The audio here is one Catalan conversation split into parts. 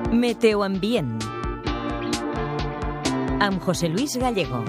Meteoambient amb José Luis Gallego.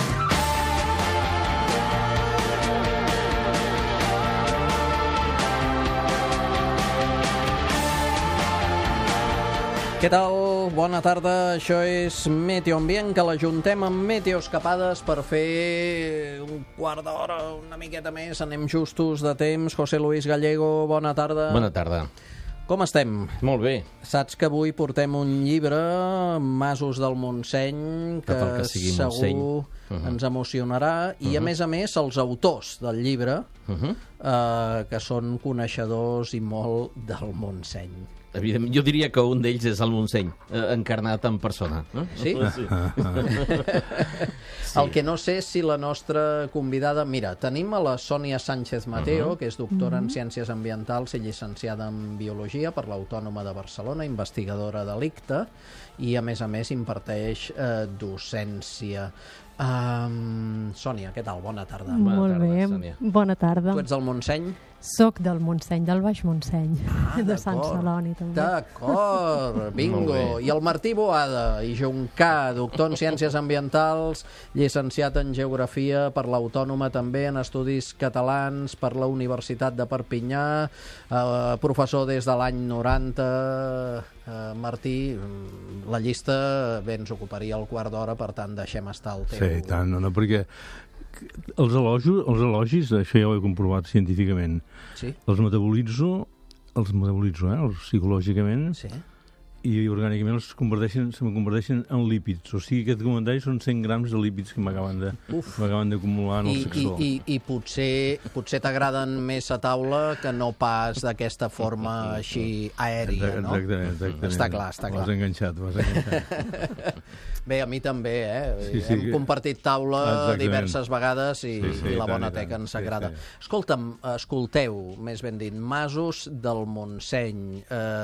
Què tal? Bona tarda. Això és Meteoambient, que l'ajuntem amb Meteoescapades per fer un quart d'hora, una miqueta més. Anem justos de temps. José Luis Gallego, bona tarda. Bona tarda. Com estem? Molt bé. Saps que avui portem un llibre, Masos del Montseny, que segur ens emocionarà. I a més, els autors del llibre, que són coneixedors i molt del Montseny. Evidentment, jo diria que un d'ells és el Montseny, encarnat en persona. No? Sí? Sí. El que no sé és si la nostra convidada... Mira, tenim a la Sònia Sánchez Mateo, que és doctora en Ciències Ambientals i llicenciada en Biologia per l'Autònoma de Barcelona, investigadora de l'ICTA, i a més imparteix docència. Sònia, què tal? Bona tarda. Molt bé, Sònia. Bona tarda. Tu ets del Montseny? Soc del Montseny, del Baix Montseny, de Sant Celoni també. D'acord, bingo. I el Martí Boada i Juncà, doctor en Ciències Ambientals, llicenciat en Geografia per l'Autònoma, també en Estudis Catalans per la Universitat de Perpinyà, professor des de l'any 90. Martí, la llista bé ens ocuparia el quart d'hora, per tant deixem estar el teu... Sí, tant, no, perquè els elogis, això ja ho he comprovat científicament, sí? Els metabolitzo psicològicament, sí? I orgànicament se converteixen en lípids. O sigui, aquest comentari són 100 grams de lípids que m'acaben d'acumular en el sexo. I potser t'agraden més a taula que no pas d'aquesta forma així aèria, no? Exactament. Està clar. M'has enganxat. Bé, a mi també, Sí, hem compartit taula diverses vegades i la bona teca ens agrada. Escolta'm, escolteu, més ben dit, Masos del Montseny,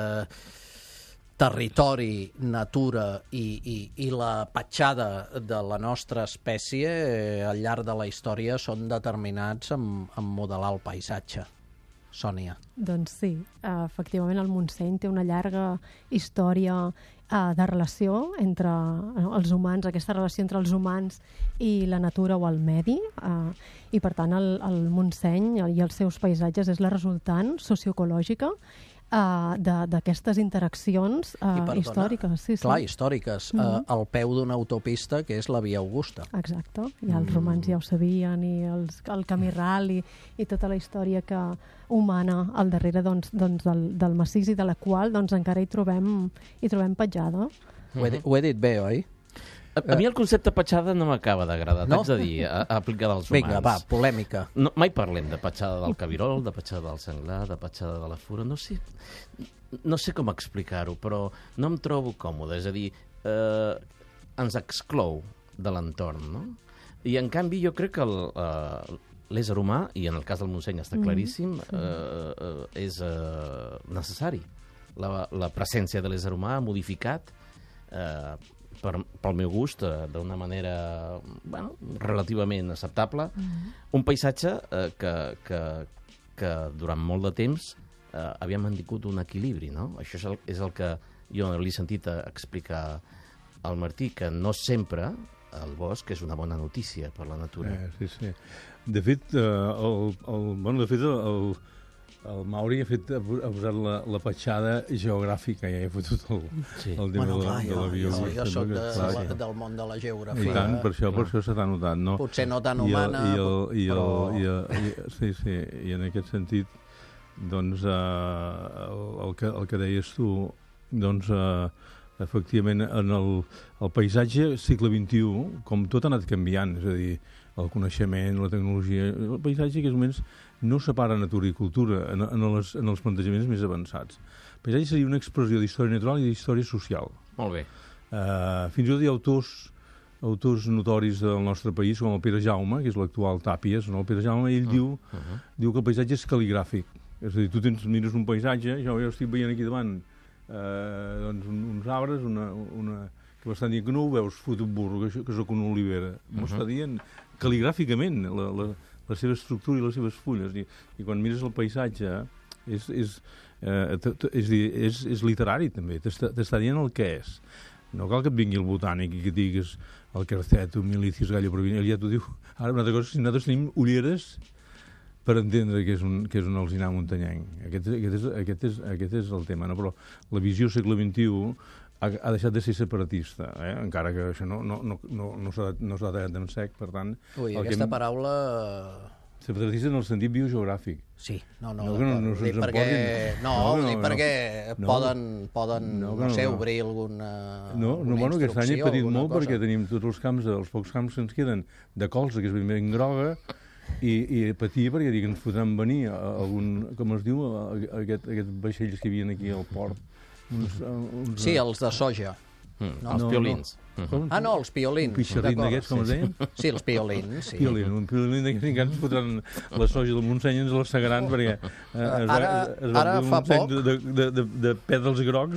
territori, natura i la petjada de la nostra espècie al llarg de la història són determinats en modelar el paisatge. Sònia. Doncs sí, efectivament el Montseny té una llarga història de relació entre els humans, aquesta relació entre els humans i la natura o el medi, i per tant el Montseny i els seus paisatges és la resultant socioecològica d'aquestes interaccions històriques. Sí. Clar, històriques. Al peu d'una autopista que és la Via Augusta. Exacte. I els romans ja ho sabien, i el camí ral i tota la història humana al darrere del massís, i de la qual encara hi trobem petjada. Ho he dit bé, oi? A mi el concepte petjada no m'acaba d'agradar, t'haig de dir, aplicada als humans. Vinga, va, polèmica. No, mai parlem de petjada del cabirol, de petjada del senglar, de petjada de la fura, no sé com explicar-ho, però no em trobo còmode, és a dir, ens exclou de l'entorn, no? I en canvi jo crec que l'ésser humà, i en el cas del Montseny està claríssim, és necessari. La presència de l'ésser humà ha modificat pel meu gust, d'una manera relativament acceptable, un paisatge que durant molt de temps havia mantingut un equilibri, no? Això és el que jo li he sentit explicar al Martí, que no sempre el bosc és una bona notícia per la natura. Sí. De fet, el Mauri ha posat la petjada geogràfica, ja he fotut el tema de la biologia. Jo soc del món de la geografia. I tant, per això se t'ha notat, no? Potser no tan humana, però... Sí, i en aquest sentit, doncs, el que deies tu, doncs, efectivament, en el paisatge segle XXI, com tot ha anat canviant, és a dir, el coneixement, la tecnologia, el paisatge que és moments no separa natura i cultura en els plantejaments més avançats. El paisatge seria una expressió d'història natural i d'història social. Molt bé. Fins i tot hi ha autors notoris del nostre país, com el Pere Jaume, que és l'actual Tàpies, no? El Pere Jaume, ell diu que el paisatge és cal·ligràfic. És a dir, tu mires un paisatge, jo estic veient aquí davant uns arbres, que m'estan dient que no ho veus, fot un burro, que soc una olivera. M'ho està dient cal·ligràficament, la seva estructura i les seves fulles. I quan mires el paisatge, És dir, és literari, també. T'està dient el que és. No cal que et vingui el botànic i que digues el Carcetum, Milicis, Gallo Provincial, ja t'ho diu. Ara, una altra cosa, si nosaltres tenim ulleres per entendre que és un alzinar muntanyenc. Aquest és el tema, no? Però la visió segle XXI ha deixat de ser separatista, encara que això no s'ha tallat en sec, per tant... Ui, aquesta paraula... Separatista en el sentit biogeogràfic. Sí, no perquè poden, no sé, obrir alguna bueno, aquest any he instrucció, patit alguna molt cosa. perquè tenim tots els camps, els pocs camps que ens queden de colza, que és ben groga, i patia perquè dic, ens podran venir algun, com es diu, aquests vaixells que hi havia aquí al port. Sí, els de soja. Els piolins. Ah, no, els piolins. Un pixarrit d'aquests, com es deien? Sí, els piolins, sí. Un piolín d'aquests que ens fotran la soja del Montseny, ens la segaran, perquè ara fa poc... de pètals grocs,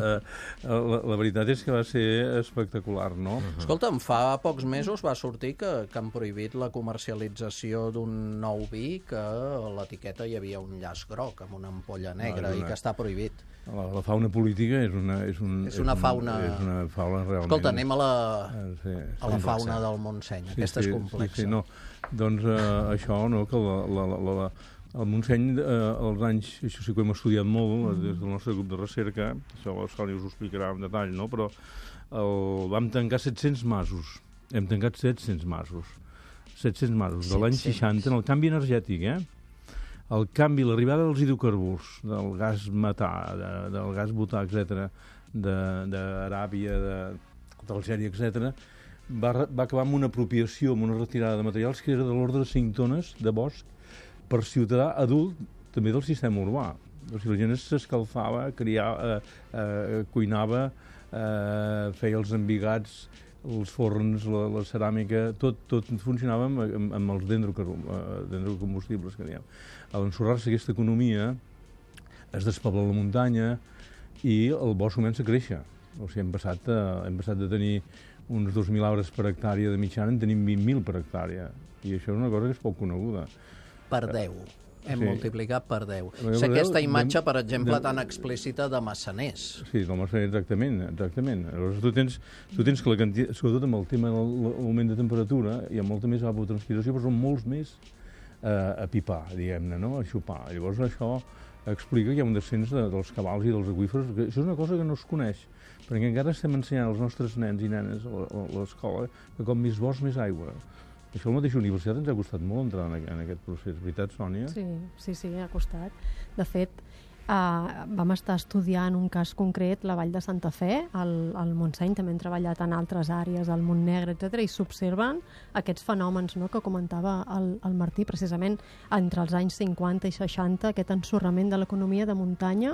la veritat és que va ser espectacular, no? Escolta'm, fa pocs mesos va sortir que han prohibit la comercialització d'un nou vi que a l'etiqueta hi havia un llaç groc amb una ampolla negra i que està prohibit. La fauna política és una fauna realment... Escolta, anem a la fauna del Montseny. Aquesta és complexa. No. Doncs això, no, que el Montseny, als anys, això sí que ho hem estudiat molt des del nostre grup de recerca, això la Sònia us ho explicarà en detall, no? Però vam tancar 700 masos. Hem tancat 700 masos. 700 masos, de l'any 60, en el canvi energètic, el canvi, l'arribada dels hidrocarburs, del gas metà, del gas butà, etc., d'Aràbia, d'Algèria, etc., va acabar amb una apropiació, amb una retirada de materials que era de l'ordre de 5 tones de bosc per ciutadà adult, també del sistema urbà. O sigui, la gent s'escalfava, cuinava, feia els embigats, els forns, la ceràmica, tot funcionava amb els dendrocombustibles que diem. A l'ensorrar-se aquesta economia es despobla la muntanya i el bosc comença a créixer. O sigui, hem passat de tenir uns 2.000 arbres per hectàrea de mitjana, en tenim 20.000 per hectàrea. I això és una cosa que és poc coneguda. Per 10. Hem multiplicat per 10. És aquesta imatge, per exemple, tan explícita de Massaners. Sí, del Massaners, exactament. Llavors, tu tens que la quantitat, sobretot amb el tema de l'augment de temperatura, hi ha molta més evapotranspiració, però són molts més a pipar, diguem-ne, no? A xupar. Llavors això explica que hi ha un descens dels cabals i dels aqüífers. Això és una cosa que no es coneix, perquè encara estem ensenyant als nostres nens i nenes a l'escola que com més bosc, més aigua. Això a la mateixa universitat ens ha costat molt entrar en aquest procés, veritat, Sònia? Sí, ha costat. De fet, vam estar estudiant un cas concret, la Vall de Santa Fe, al Montseny, també hem treballat en altres àrees, al Montnegre, etc., i s'observen aquests fenòmens, no?, que comentava el Martí, precisament entre els anys 50 i 60, aquest ensorrament de l'economia de muntanya,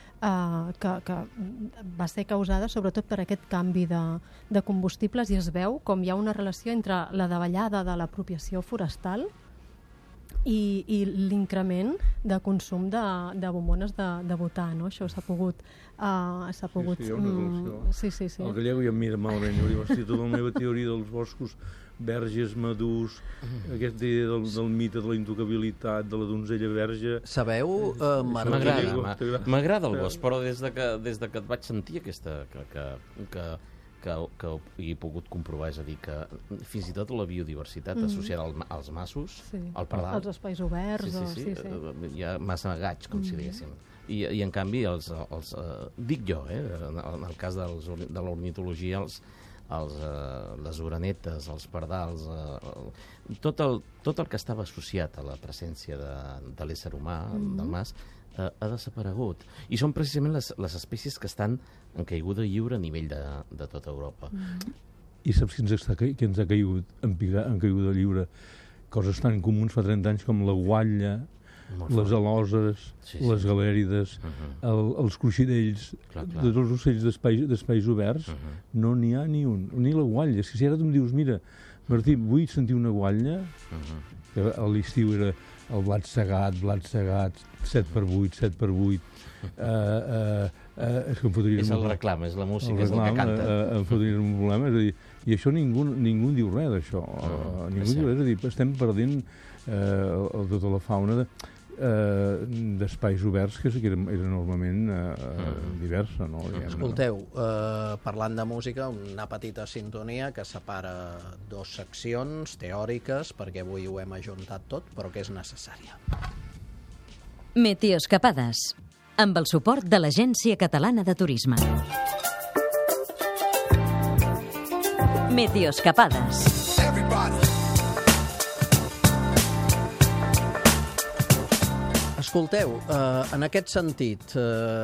que va ser causada sobretot per aquest canvi de combustibles, i es veu com hi ha una relació entre la davallada de l'apropiació forestal i l'increment de consum de bombones de butà, no? Això s'ha pogut... Sí, hi ha una relació. Sí. El gallego ja em mira malament. Jo dic, tota la meva teoria dels boscos verges, madurs, aquesta idea del mite de la intocabilitat, de la donzella verge... Sabeu, M'agrada el bosc, però des de que et vaig sentir aquesta... que he pogut comprovar, és a dir, que fins i tot la biodiversitat associada als massos, al pardal... Els espais oberts... Sí. Hi ha massa gaig, com si diguéssim. I en canvi, dic jo, en el cas de l'ornitologia, les orenetes, els pardals, tot el que estava associat a la presència de l'ésser humà, del mas, ha desaparegut. I són precisament les espècies que estan en caiguda lliure a nivell de tota Europa. I saps què ens ha caigut en caiguda lliure? Coses tan comuns fa 30 anys com la guatlla, les aloses, les galèrides, els cruixirells, tots els ocells d'espais oberts, no n'hi ha ni un, ni la guatlla. Si ara tu em dius, mira, Martí, vull sentir una guatlla, que a l'estiu era el blat segat, 7x8, 7x8, és que em fotria... És el reclam, és la música, és el que canta. Em fotria un problema, és a dir, i això ningú en diu res d'això. Ningú diu res, és a dir, estem perdent tota la fauna. d'espais oberts que era enormement diversa. No? Escolteu, parlant de música, una petita sintonia que separa dos seccions teòriques, perquè avui ho hem ajuntat tot, però que és necessària. Meteoscapades, amb el suport de l'Agència Catalana de Turisme. Meteoscapades. Escolteu, en aquest sentit,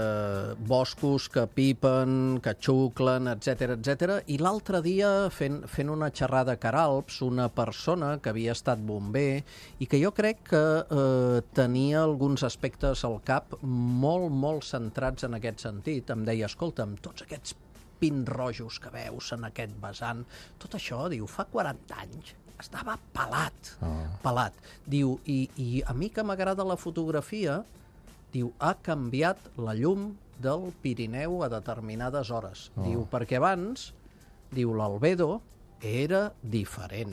boscos que pipen, que xuclen, etc. I l'altre dia, fent una xerrada a Caralps, una persona que havia estat bomber i que jo crec que tenia alguns aspectes al cap molt centrats en aquest sentit, em deia, escolta, amb tots aquests pins rojos que veus en aquest vessant, tot això, diu, fa 40 anys estava pelat. Diu, i a mi que m'agrada la fotografia, diu, ha canviat la llum del Pirineu a determinades hores. Diu, perquè abans, diu, l'albedo era diferent.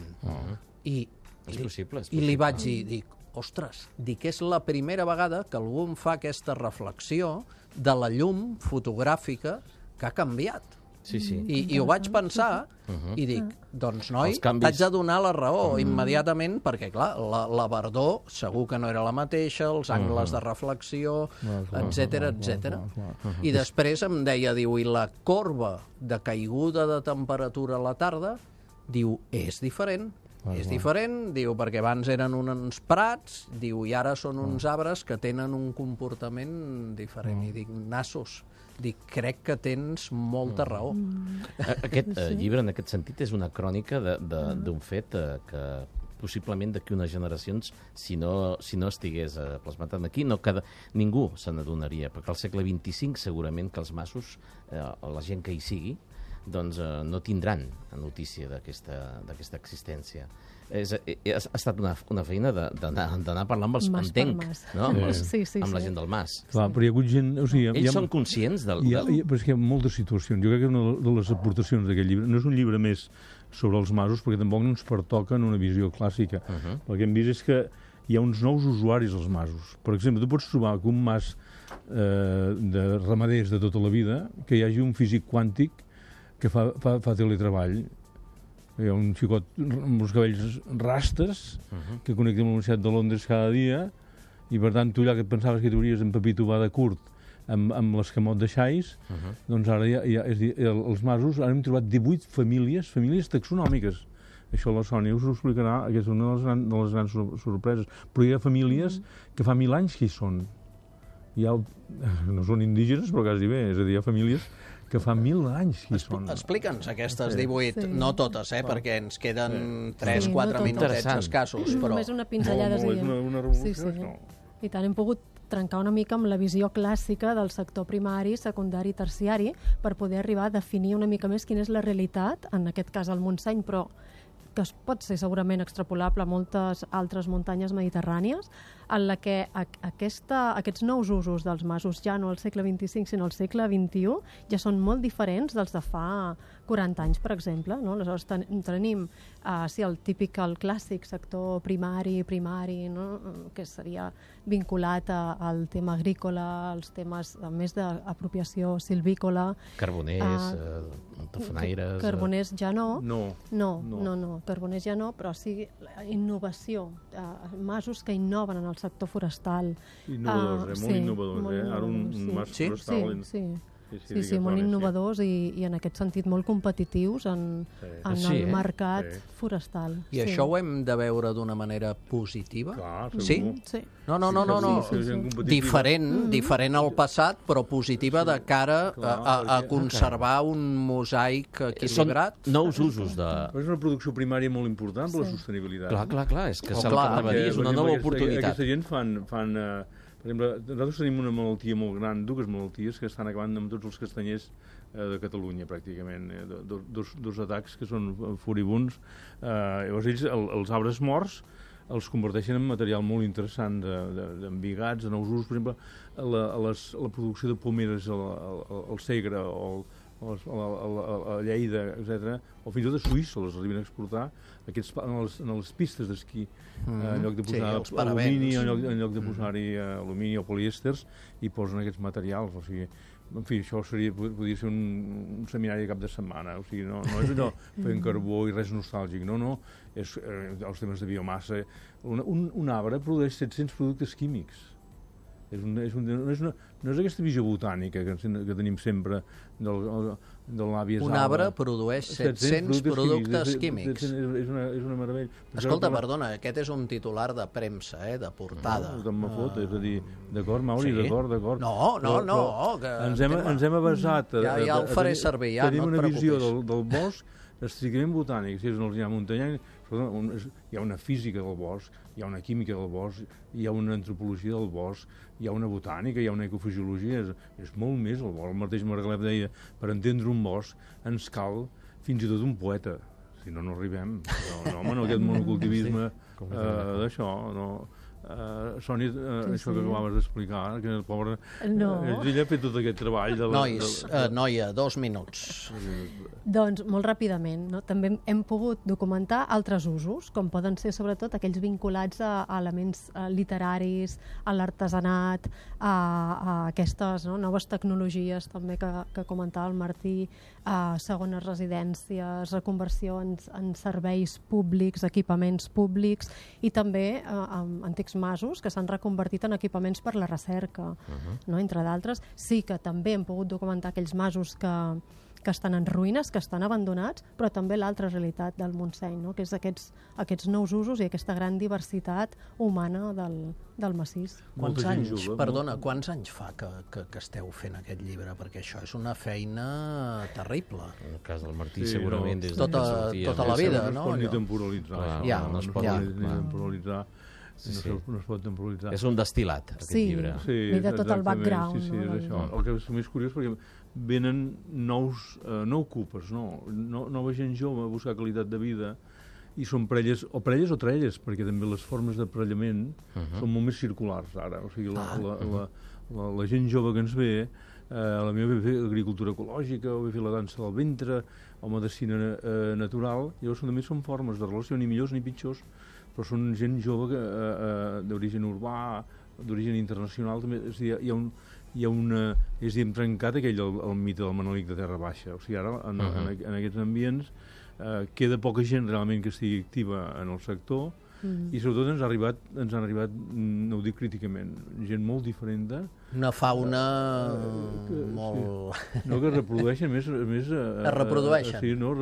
És possible. I li vaig dir, dic, ostres, és la primera vegada que algú em fa aquesta reflexió de la llum fotogràfica que ha canviat. Sí. I ho vaig pensar i dic, doncs noi, t'haig de donar la raó immediatament, perquè clar, la verdor segur que no era la mateixa, els angles de reflexió, etc. I després em deia, diu, i la corba de caiguda de temperatura a la tarda, diu, és diferent. És diferent, diu, perquè abans eren uns prats, diu, i ara són uns arbres que tenen un comportament diferent. I dic, nassos, dic, crec que tens molta raó. Aquest llibre, en aquest sentit, és una crònica d'un fet que possiblement d'aquí unes generacions, si no estigués plasmat aquí, ningú se n'adonaria, perquè al segle XXV segurament que els masos, la gent que hi sigui, doncs no tindran notícia d'aquesta existència. Ha estat una feina d'anar parlant amb els entencs, no? Amb la gent del mas. Clar, però hi ha hagut gent... O sigui, ells són conscients del... Però és que hi ha moltes situacions. Jo crec que una de les aportacions d'aquest llibre no és un llibre més sobre els masos, perquè tampoc no ens pertoca en una visió clàssica. El que hem vist és que hi ha uns nous usuaris als masos. Per exemple, tu pots trobar que un mas de ramaders de tota la vida, que hi hagi un físic quàntic que fa teletreball. Hi ha un xicot amb els cabells rastes que connecta amb la Universitat de Londres cada dia i, per tant, tu allà que et pensaves que t'hauries empapit va de curt amb l'escamot de xais, doncs ara els masos, ara hem trobat 18 famílies taxonòmiques. Això la Sònia us ho explicarà, que és una de les grans sorpreses. Però hi ha famílies que fa 1000 anys que hi són. No són indígenes, però quasi bé. És a dir, hi ha famílies que fa 1000 anys que hi són. Explica'ns aquestes 18, no totes, perquè ens queden 3-4 minutets escassos. Només una pinzellada. És una revolució, no? I tant, hem pogut trencar una mica amb la visió clàssica del sector primari, secundari i terciari per poder arribar a definir una mica més quina és la realitat, en aquest cas al Montseny, però que pot ser segurament extrapolable a moltes altres muntanyes mediterrànies, en la que aquests nous usos dels masos ja no al segle XXV sinó al segle XXI ja són molt diferents dels de fa 40 anys, per exemple. No? Aleshores tenim el típic, el clàssic sector primari, no? Que seria vinculat al tema agrícola, als temes més d'apropiació silvícola. Carboners, tafonaires... Carboners ja no. No. Carboners ja no, però sí innovació. Masos que innoven en el sector forestal. Innovadors, molt innovadors. Ara un mas forestal... Sí, molt innovadors i en aquest sentit molt competitius en el mercat forestal. I això ho hem de veure d'una manera positiva? Clar, segur. Sí? No. Diferent al passat, però positiva de cara a conservar un mosaic equilibrat. Són nous usos de... És una producció primària molt important per la sostenibilitat. Clar, és que és una nova oportunitat. Aquesta gent fan per exemple, nosaltres tenim una malaltia molt gran, dues malalties que estan acabant amb tots els castanyers de Catalunya, pràcticament. Dos atacs que són furibuns. Llavors ells, els arbres morts, els converteixen en material molt interessant d'embigats, de nous usos. Per exemple, la producció de pomeres al Segre o a Lleida, etc., o fins i tot a Suïssa les arriben a exportar en les pistes d'esquí, en lloc de posar alumini, en lloc de posar-hi alumini o polièsters, i posen aquests materials. O sigui, en fi, això podria ser un seminari de cap de setmana. O sigui, no és allò fent carbó i res nostàlgic, no, és els temes de biomassa. Un arbre produeix 700 productes químics. No és aquesta visió botànica que tenim sempre de l'àvia. Un arbre produeix 700 productes químics. És una meravella. Escolta, perdona, aquest és un titular de premsa, de portada. No, me fot, és a dir, d'acord, Mauri, d'acord. No. Ens hem avasat. Ja ho faré servir, ja, no et preocupis. Tenim una visió del bosc estrictament botànic. Si és on hi ha muntanyenc, hi ha una física del bosc, hi ha una química del bosc, hi ha una antropologia del bosc, hi ha una botànica, hi ha una ecofisiologia, és molt més el bosc. El mateix Margalef deia, per entendre un bosc ens cal fins i tot un poeta, si no arribem. No, aquest monocultivisme d'això, no. Sònia, això que acabaves d'explicar, que el pobre... Ella ha fet tot aquest treball... Noia, 2 minuts. Doncs, molt ràpidament, també hem pogut documentar altres usos, com poden ser sobretot aquells vinculats a elements literaris, a l'artesanat, a aquestes noves tecnologies també que comentava el Martí, a segones residències, reconversions en serveis públics, equipaments públics, i també antics masos que s'han reconvertit en equipaments per la recerca, entre d'altres. Sí que també hem pogut documentar aquells masos que estan en ruïnes, que estan abandonats, però també l'altra realitat del Montseny, que és aquests nous usos i aquesta gran diversitat humana del massís. Quants anys fa que esteu fent aquest llibre? Perquè això és una feina terrible. En el cas del Martí, segurament, des de tota la vida, no? No es pot ni temporalitzar. No es pot ni temporalitzar. No es pot temporalitzar. És un destil·lat, aquest llibre. Sí, de tot el background. Sí, és això. El que és més curiós, perquè venen no ocupes, nova gent jove a buscar qualitat de vida, i són parelles o trelles, perquè també les formes d'aparellament són molt més circulars ara. O sigui, la gent jove que ens ve, la meva ve fer agricultura ecològica, o ve fer la dansa del ventre, o medicina natural, llavors també són formes de relació ni millors ni pitjors, però són gent jove d'origen urbà, d'origen internacional, també, és trencat el mite del Manelic de Terra Baixa. O sigui, ara, en aquests ambients, queda poca gent realment que estigui activa en el sector, i sobretot ens han arribat, no ho dic críticament, gent molt diferent. Una fauna molt... No, que reprodueixen més... Es reprodueixen? Sí, no,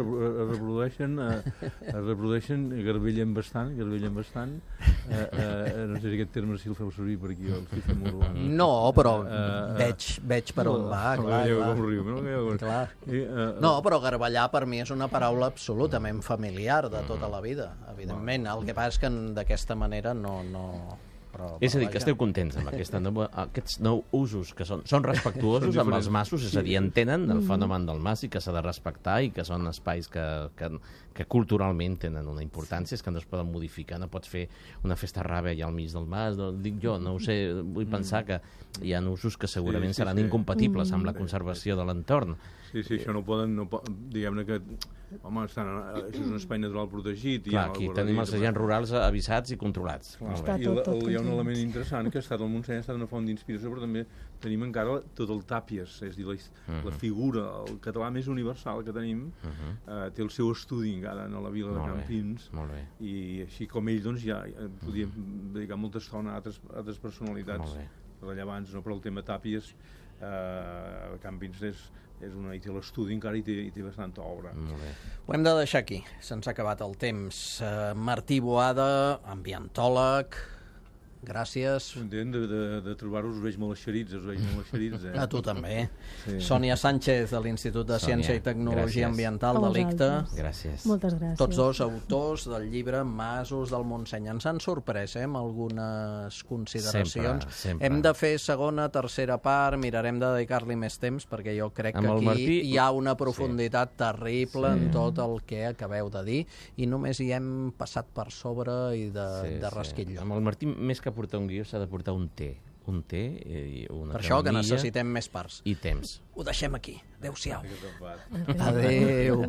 es reprodueixen, garbellen bastant. No sé si aquest terme si el feu servir per aquí, el sistema urbà. No, però veig per on va, clar. No, però garballar per mi és una paraula absolutament familiar de tota la vida, evidentment. El que passa és que d'aquesta manera no... És a dir, que esteu contents amb aquests nous usos que són respectuosos amb els masos, és a dir, entenen el fenomen del mas i que s'ha de respectar i que són espais que culturalment tenen una importància, és que no es poden modificar, no pots fer una festa rave allà al mig del mas, dic jo, no ho sé, vull pensar que hi ha usos que segurament seran incompatibles amb la conservació de l'entorn. Sí, això no poden, diguem-ne que, home, és un espai natural protegit. Clar, aquí tenim els agents rurals avisats i controlats. I hi ha un element interessant que ha estat el Montseny, ha estat una font d'inspiració, però també tenim encara tot el tàpies, és a dir, la figura, el català més universal que tenim, té el seu estudi encara a la vila de Campins, i així com ell, doncs, ja podíem dedicar molta estona a altres personalitats rellevants, però el tema tàpies, Campins hi té l'estudi encara i té bastanta obra. Ho hem de deixar aquí, se'ns ha acabat el temps. Martí Boada, ambientòleg, gràcies. Content de trobar-vos, us veig molt eixerits, A tu també. Sònia Sánchez, de l'Institut de Ciència i Tecnologia Ambiental de l'ICTA. Gràcies. Moltes gràcies. Tots dos autors del llibre Masos del Montseny. Ens han sorprès amb algunes consideracions. Sempre. Hem de fer segona, tercera part, mirarem de dedicar-li més temps, perquè jo crec que aquí hi ha una profunditat terrible en tot el que acabeu de dir, i només hi hem passat per sobre i de resquitlló. Amb el Martí, més que portar un guió, s'ha de portar un té. un té i una Per això que camamilla necessitem més parts. i temps. Ho deixem aquí. Adéu-siau. Adéu.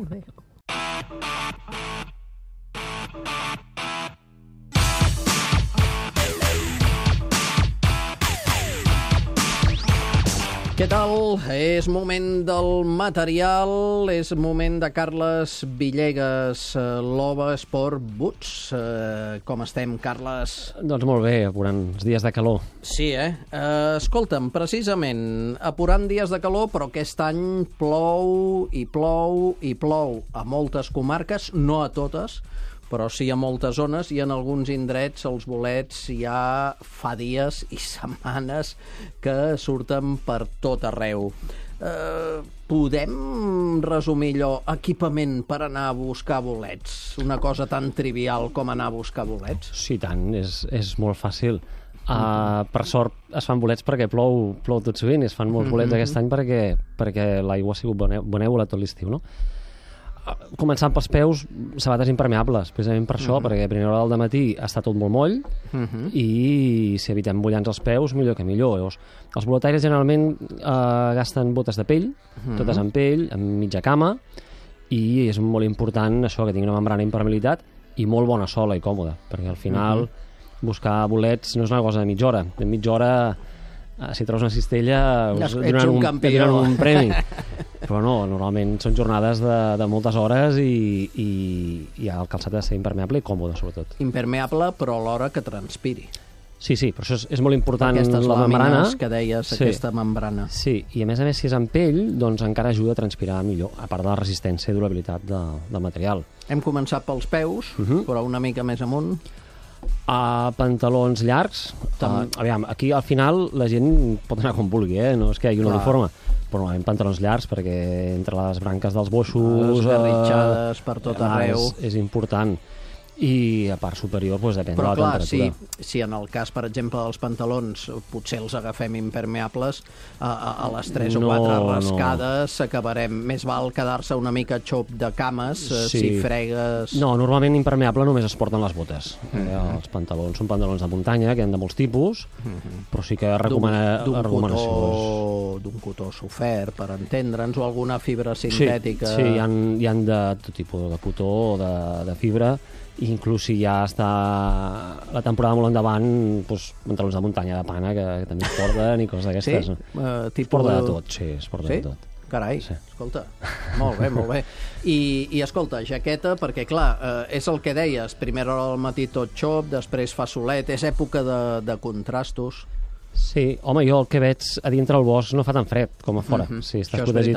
Què tal? És moment del material, és moment de Carles Villegas, Lova Sport Boots. Com estem, Carles? Doncs molt bé, apurant els dies de calor. Sí, escolta'm, precisament, apurant dies de calor, però aquest any plou i plou i plou a moltes comarques, no a totes, però sí a moltes zones, i en alguns indrets els bolets ja fa dies i setmanes que surten per tot arreu. Podem resumir allò, equipament per anar a buscar bolets? Una cosa tan trivial com anar a buscar bolets? Sí, tant, és molt fàcil. Per sort es fan bolets perquè plou tot sovint, i es fan molts bolets aquest any perquè l'aigua ha sigut benèvola tot l'estiu, no? Començant pels peus, sabates impermeables, precisament per això, perquè a primera hora del matí està tot molt moll, i si evitem mullants als peus, millor que millor. Llavors, els boletaires generalment gasten botes de pell, totes en pell, amb mitja cama, i és molt important això, que tingui una membrana d'impermeabilitat i molt bona sola i còmoda, perquè al final buscar bolets no és una cosa de mitja hora. De mitja hora, si treus una cistella, us donen un premi. Però no, normalment són jornades de moltes hores i el calçat ha de ser impermeable i còmode, sobretot. Impermeable, però alhora que transpiri. Sí, per això és molt important aquestes la membrana. Aquestes làmines que deies, aquesta membrana. Sí, i a més si és en pell, doncs encara ajuda a transpirar millor, a part de la resistència i durabilitat del material. Hem començat pels peus, però una mica més amunt. Pantalons llargs. Aviam, aquí al final la gent pot anar com vulgui, no és que hi hagi un uniforme, però normalment pantalons llargs, perquè entre les branques dels boixos, esgarritxades per tot arreu, és important. I a part superior depèn de la temperatura. Però clar, si en el cas, per exemple, dels pantalons potser els agafem impermeables, a les 3 o 4 rascades acabarem. Més val quedar-se una mica xop de cames si fregues... No, normalment impermeable només es porten les botes. Els pantalons són pantalons de muntanya, que hi ha de molts tipus, però sí que recomanacions. D'un cotó sofert, per entendre'ns, o alguna fibra sintètica. Sí, hi ha de tot tipus, de cotó o de fibra. Inclús si ja està la temporada molt endavant, pantalons de muntanya de pana que també es porten i coses d'aquestes. Sí? Es porta de tot, sí, es porta de tot. Carai, escolta, molt bé. I escolta, jaqueta, perquè clar, és el que deies, primera hora del matí tot xop, després fa solet, és època de contrastos. Sí, home, jo el que veig a dintre el bosc no fa tan fred com a fora. Si estàs protegit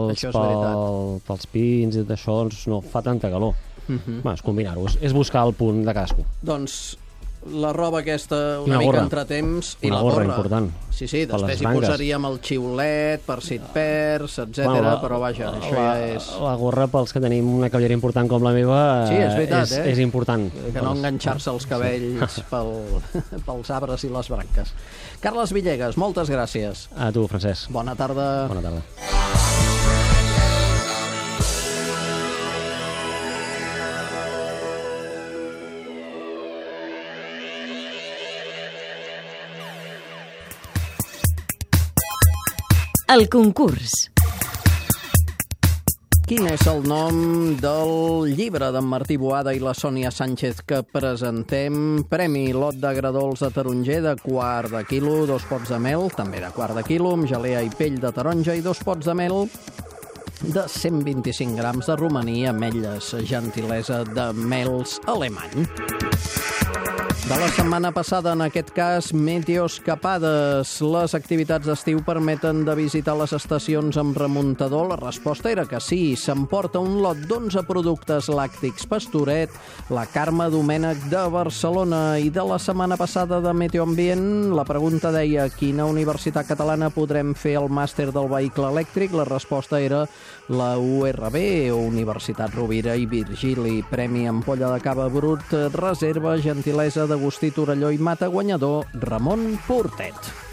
pels pins i tot això, doncs no fa tanta calor. És combinar-ho, és buscar el punt de cadascú. Doncs la roba aquesta una mica entretemps i la gorra important. Sí, després hi posaríem el xiulet per si et perds, etc. Però vaja, això ja és... La gorra pels que tenim una cabellera important com la meva és important. Que no enganxar-se els cabells pels arbres i les branques. Carles Villegas, moltes gràcies. A tu, Francesc. Bona tarda. Bona tarda. El concurs. Quin és el nom del llibre d'en Martí Boada i la Sònia Sánchez que presentem? Premi lot de gradols de taronger de quart de quilo, 2 pots de mel, també de quart de quilo, amb gelea i pell de taronja, i 2 pots de mel de 125 grams de romaní, ametlles, gentilesa de mels alemany. De la setmana passada, en aquest cas, meteoscapades. Les activitats d'estiu permeten de visitar les estacions amb remuntador? La resposta era que sí. S'emporta un lot d'11 productes làctics Pastoret, la Carme Domènech de Barcelona. I de la setmana passada de Meteoambient, la pregunta deia: quina universitat catalana podrem fer el màster del vehicle elèctric? La resposta era la URB, o Universitat Rovira i Virgili. Premi ampolla de cava brut, reserva, gentilesa d'Agustí Torelló i Mata, guanyador Ramon Portet.